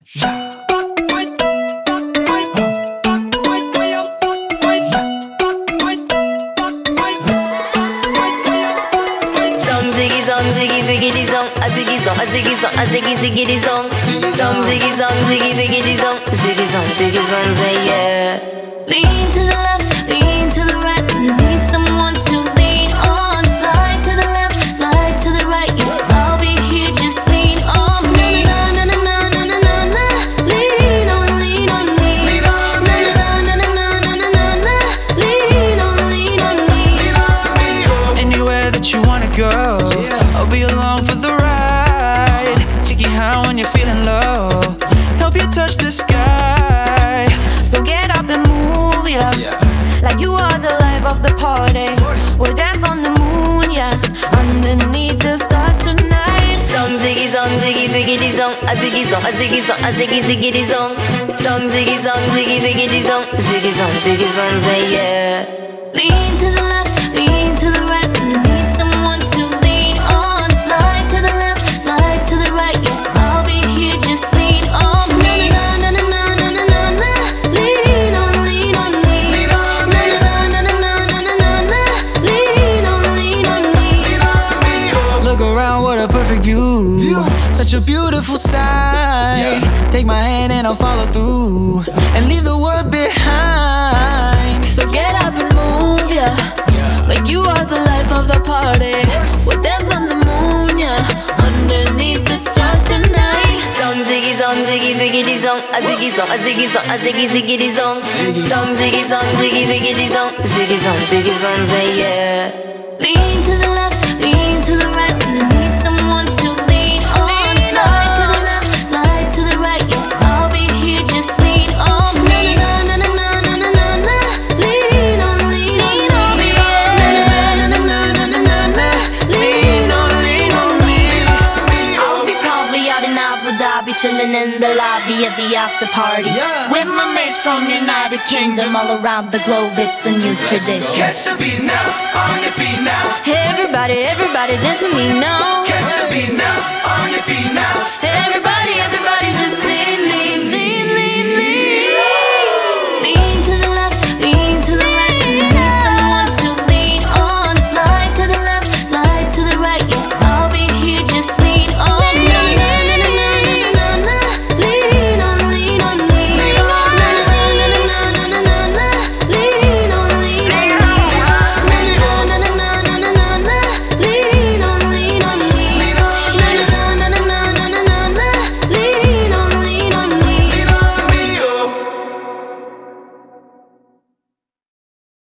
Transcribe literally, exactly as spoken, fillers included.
ziggity zong, a ziggy zong, a ziggy zong, a ziggy ziggity zong. Zong ziggy zong, ziggy ziggity zong, ziggy zong, ziggy zong, say yeah. Lean to the left, lean to the right. You need someone to lean on. Slide to the left, slide to the right. Yeah, I'll be here, just lean on me. Na na na na na na na na. Lean on, lean on me. Na na na na na na na na na. Lean on, lean on me. Anywhere that you wanna go, I'll be along for the ride. Take you high when you're feeling low, help you touch the sky. So get up and move, yeah, yeah. Like you are the life of the party. We'll dance on the moon, yeah, underneath the stars tonight. Song ziggy song ziggy ziggity song, a ziggy song, a ziggy song, a ziggy ziggity song. Song ziggy song ziggy ziggity song, ziggy song, ziggy song, say yeah. Lean to the left, lean to the right. You need someone to lean on. Slide to the left, slide to the right. Yeah, I'll be here, just lean on me. Na na na na na na na na. Lean on, lean on me. Na na na na na na na na na. Lean on, lean on me. Look around, what a perfect view. Such a beautiful sight. Take my hand and I'll follow through and leave the world behind. So get up and move, yeah, like you are the life of the party. We'll dance on the moon, yeah, underneath the stars tonight. Song ziggy song ziggy ziggity song, a ziggy song, a ziggy song, a ziggy ziggity song. Song ziggy song ziggy ziggity song, ziggy song, ziggy song, say yeah. Lean to the left, lean to the right. You need someone to lean on. Slide to the left, slide to the right. Yeah, I'll be here, just lean on me. Na na na na na na na na. Lean on, lean on me. Na na na na na na na na. Lean on, lean on me. I'll be probably out in Abu Dhabi, chilling in the lobby at the after party with my mates from United Kingdom. All around the globe, it's a new tradition. Catch the beat now, on your feet now. Everybody, everybody dance with me now. Catch the beat now, on your feet now. Everybody, everybody